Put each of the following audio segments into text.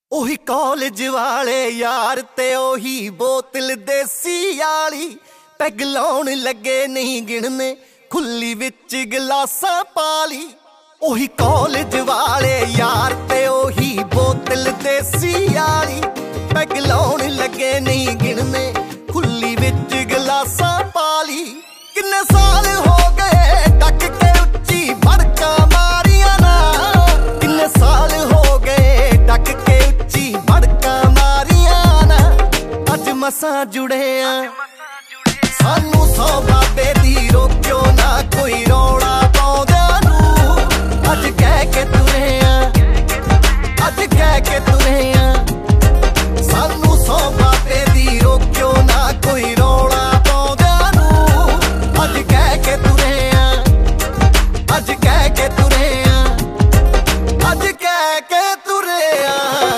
ਉਹੀ ਕਾਲਜ ਵਾਲੇ ਯਾਰ ਤੇ ਉਹੀ ਬੋਤਲ ਦੇਸੀ ਵਾਲੀ, ਪੈਗ ਲਾਉਣ ਲੱਗੇ ਨਹੀਂ ਗਿਣਨੇ ਖੁੱਲੀ ਵਿੱਚ ਗਲਾਸਾਂ ਪਾਲੀ। ਉਹੀ ਕਾਲਜ ਵਾਲੇ ਯਾਰ ਤੇ ਉਹੀ ਬੋਤਲ ਦੇਸੀ ਵਾਲੀ, ਪੈਗ ਲਾਉਣ ਲੱਗੇ ਨਹੀਂ ਗਿਣਨੇ ਖੁੱਲੀ ਵਿੱਚ ਗਲਾਸਾਂ ਪਾਲੀ। ਕਿੰਨੇ ਸਾਲ ਹੋ ਗਏ ਡੱਕ ਕੇ ਉੱਚੀ ਭੜਕਾਂ ਮਾਰੀਆਂ ਨਾ, ਕਿੰਨੇ ਸਾਲ ਹੋ ਗਏ ਡੱਕ ਕੇ ਉੱਚੀ ਭੜਕਾਂ ਮਾਰੀਆਂ ਨਾ। ਅੱਜ ਮਸਾਂ ਜੁੜੇ ਆ ਸਾਨੂੰ 100 ਬਾਬੇ ਦੀ ਰੋਕਿਓ ਨਾ ਕੋਈ ਰੌਲਾ ਪਾਉਂਦਿਆਂ ਨੂੰ। ਅੱਜ ਕਹਿ ਕੇ ਤੁਰੇ ਆ, ਅੱਜ ਕਹਿ ਕੇ ਤੁਰੇ ਆ ਸਾਨੂੰ 100 ਬਾਬੇ ਦੀ ਰੋਕਿਓ ਨਾ ਕੋਈ ਰੌਲਾ ਪਾਉਂਦਿਆਂ ਨੂੰ। ਅੱਜ ਕਹਿ ਕੇ ਤੁਰੇ ਆ, ਅੱਜ ਕਹਿ ਕੇ ਤੁਰੇ ਆ, ਅੱਜ ਕਹਿ ਕੇ ਤੁਰੇ ਆ।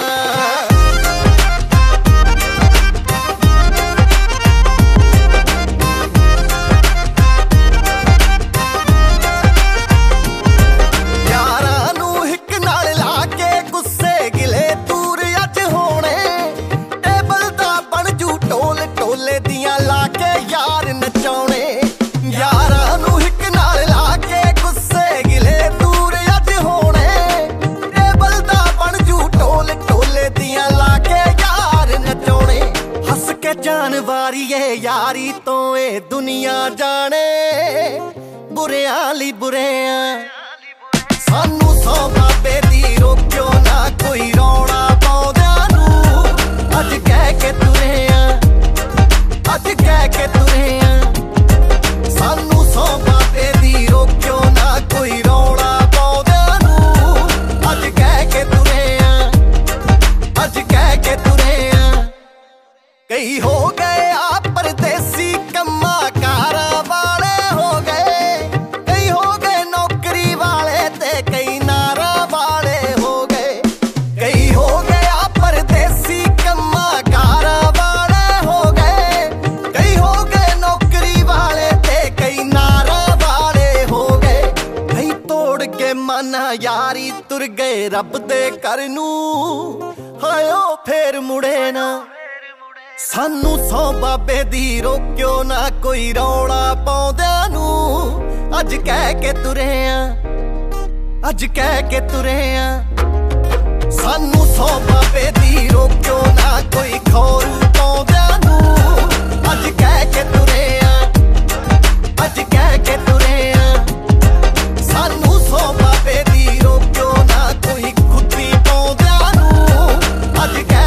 ਜਾਨਵਾਰੀਏ ਯਾਰੀ ਤੋਂ ਇਹ ਦੁਨੀਆ ਜਾਣੇ, ਬੁਰਿਆਂ ਲਈ ਬੁਰੇ ਆ ਸਾਨੂੰ 100 ਬਾਬੇ ਦੀ ਰੋਕਿਓ ਨਾ ਕੋਈ ਰੌਲਾ ਪਾਉਂਦਿਆਂ ਨੂੰ। ਅੱਜ ਕਹਿ ਕੇ ਤੁਰੇ ਆ, ਅੱਜ ਕਹਿ ਕੇ ਤੁਰੇ ਆ ਸਾਨੂੰ 100 ਬਾਬੇ ਦੀ ਰੋਕਿਓ ਨਾ ਕੋਈ ਰੌਲਾ ਪਾਉਂਦਿਆਂ ਨੂੰ। ਅੱਜ ਕਹਿ ਕੇ ਤੁਰੇ ਆ, ਅੱਜ ਕਹਿ ਕੇ ਤੁਰੇ ਆ। ਕਈ ਹੋ ਗਏ ਆ ਪਰਦੇਸੀ ਕੰਮਾਂ ਕਾਰਾਂ ਵਾਲੇ ਹੋ ਗਏ, ਕਈ ਹੋ ਗਏ ਨੌਕਰੀ ਵਾਲੇ ਤੇ ਕਈ ਨਾਰਾਂ ਵਾਲੇ ਹੋ ਗਏ। ਕਈ ਹੋ ਗਏ ਆ ਪਰਦੇਸੀ ਕੰਮਾਂ ਕਾਰਾਂ ਵਾਲੇ ਹੋ ਗਏ, ਕਈ ਹੋ ਗਏ ਨੌਕਰੀ ਵਾਲੇ ਤੇ ਕਈ ਨਾਰਾਂ ਵਾਲੇ ਹੋ ਗਏ। ਕਈ ਤੋੜ ਕੇ ਮਾਨਾ ਯਾਰੀ ਤੁਰ ਗਏ ਰੱਬ ਦੇ ਘਰ ਨੂੰ, ਹਾਇਓ ਫੇਰ ਮੁੜੇ ਨਾ ਸਾਨੂੰ 100 ਬਾਬੇ ਦੀ ਰੋਕਿਓ ਨਾ ਕੋਈ ਰੌਲਾ ਪਾਉਂਦਿਆਂ ਨੂੰ। ਅੱਜ ਕਹਿ ਕੇ ਤੁਰੇ ਆ, ਅੱਜ ਕਹਿ ਕੇ ਤੁਰੇ ਆ ਸਾਨੂੰ 100 ਬਾਬੇ ਦੀ ਰੋਕਿਓ ਨਾ ਕੋਈ ਖੌਰੂ ਪਾਉਂਦਿਆਂ ਨੂੰ। ਅੱਜ ਕਹਿ ਕੇ ਤੁਰੇ ਆ, ਅੱਜ ਕਹਿ ਕੇ ਤੁਰੇ ਆ ਸਾਨੂੰ 100 ਬਾਬੇ ਦੀ ਰੋਕਿਓ ਨਾ ਕੋਈ ਖੁੱਦੀ ਪਾਉਂਦਿਆਂ ਨੂੰ। ਅੱਜ